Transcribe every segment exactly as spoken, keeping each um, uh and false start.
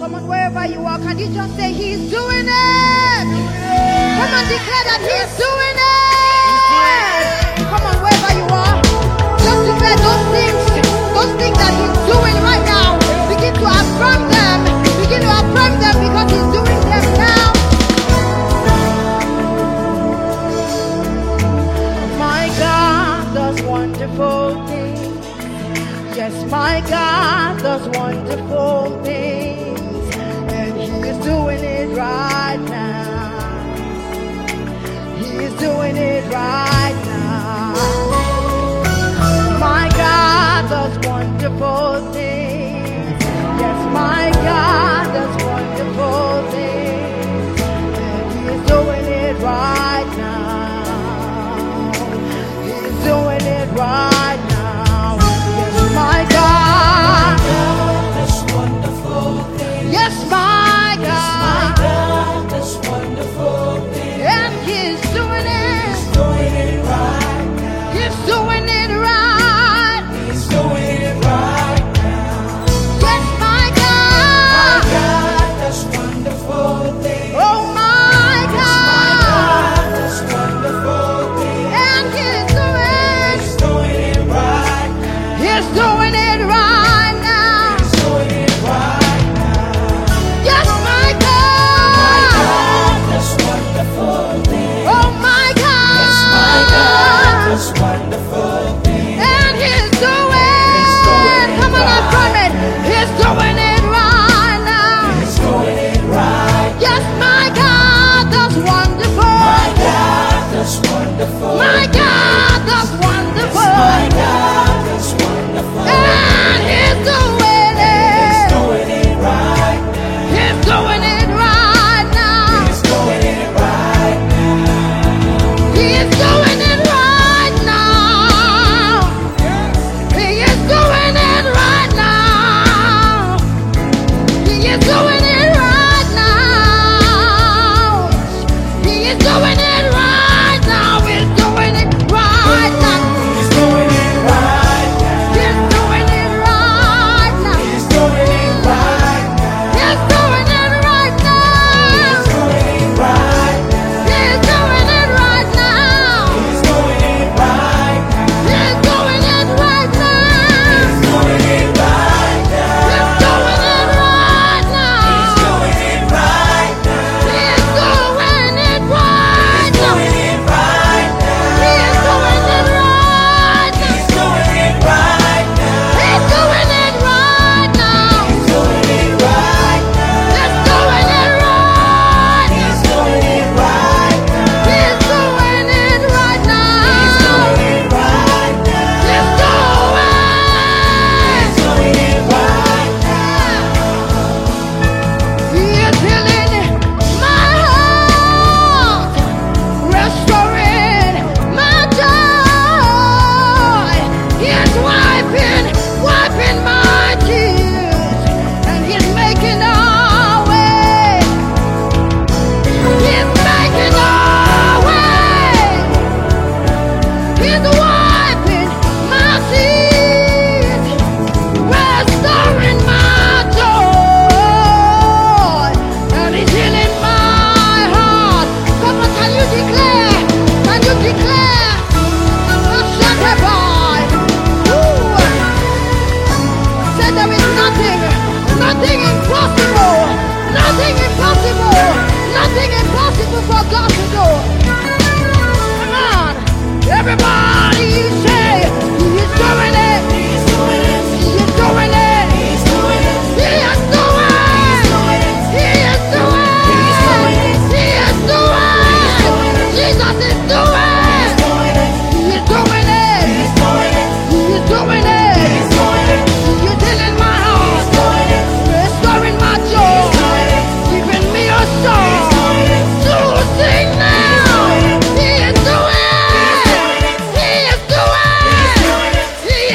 Come on, wherever you are, can you just say He's doing it? Come on, declare that He's doing it. Come on, wherever you are, just declare those things, those things that He's doing right now. Begin to affirm them. Begin to affirm them because He's doing them now. My God does wonderful things. Yes, my God does wonderful things, and He is doing it right now. He is doing it right now. My God does wonderful things. Yes, my God does wonderful things, and He is doing it right now. He is doing it right now. My God, that's wonderful things. Yes, my God, yes, my God, that's wonderful things. And He's doing it. He's doing it right now. He's doing it right. He's doing it right now. Yes, my God, my God, that's wonderful things. Oh my God, yes, my God, that's wonderful things. And He's doing, He's doing it right now. He's doing it right now. He's doing it right now. Yes, my God, my God, that's wonderful things. Oh my God, yes, my God, that's wonderful things. And He's doing, He's doing it come on, right affirm it. He's doing it right now. He's doing it right. Yes, my God, that's wonderful. My God, that's wonderful. My God, that's wonderful. My God, that's wonderful. And He's doing it. He's doing it right now. He's doing it right now. He's doing it right now. He is doing it right now. He is doing it right now. He is doing it right now. He is doing it right now. He's doing it right now. He's doing it right now. He's doing it right now. He's doing it right now. He's doing it right now. He's doing it right now. He's doing it right now. He's doing it right now. He's doing it right now. He's doing it right now. He's doing it right now. He's doing it right now. He's doing it right He's now. doing it right now. He's doing it right now. He's doing it right now. He's doing it right now. He's doing it right now. He's doing it right now. He's doing it right now. He's doing it right now. He's doing it right now. He's He's doing it right now. He is healing my heart, restoring my joy. He is wiping, wiping my tears, and He's making a way. He's making a way. He's wiping my tears, restoring my joy, and He's healing my heart. Come on, can you declare? Can you declare? Shut up, boy. Say there is nothing, nothing impossible, nothing impossible, nothing impossible for God to do. Come on, everybody say He is doing it. He's doing it. He is doing it. He's doing it. He is doing it. He is doing it. He is doing it. Jesus is doing it. He is doing it. He is doing it. He is healing my heart, restoring my joy, giving me a song to sing now. He is doing it. He is doing it. He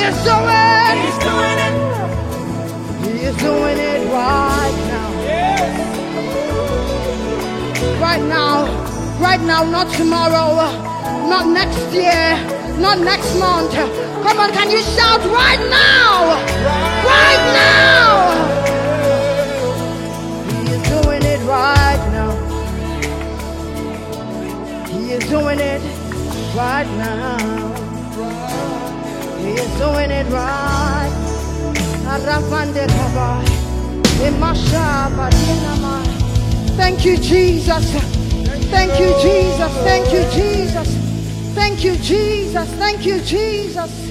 is doing. He's doing it. He is doing it right now. Right now. Right now, not tomorrow. Not next year. Not next month. Come on, can you shout right now? Right now. He is doing it right now. He is doing it right now. He is doing it right. Thank you, Jesus. Thank you, Jesus. Thank you, Jesus. Thank you, Jesus. Thank you, Jesus.